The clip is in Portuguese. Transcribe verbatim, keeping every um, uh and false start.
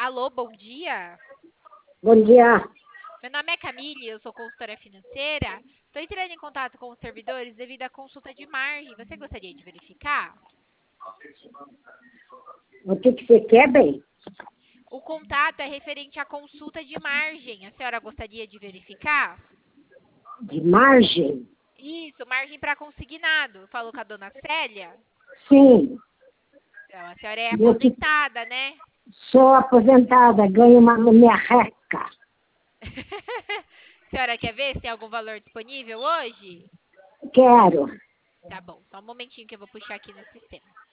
Alô, bom dia. Bom dia. Meu nome é Camille, eu sou consultora financeira. Estou entrando em contato com os servidores devido à consulta de margem. Você gostaria de verificar? O que, que você quer, bem? O contato é referente à consulta de margem. A senhora gostaria de verificar? De margem? Isso, margem para consignado. Falou com a dona Célia? Sim. Então, a senhora é Eu que aposentada, né? sou aposentada, ganho uma merreca. A senhora quer ver se tem algum valor disponível hoje? Quero. Tá bom, só um momentinho que eu vou puxar aqui no sistema.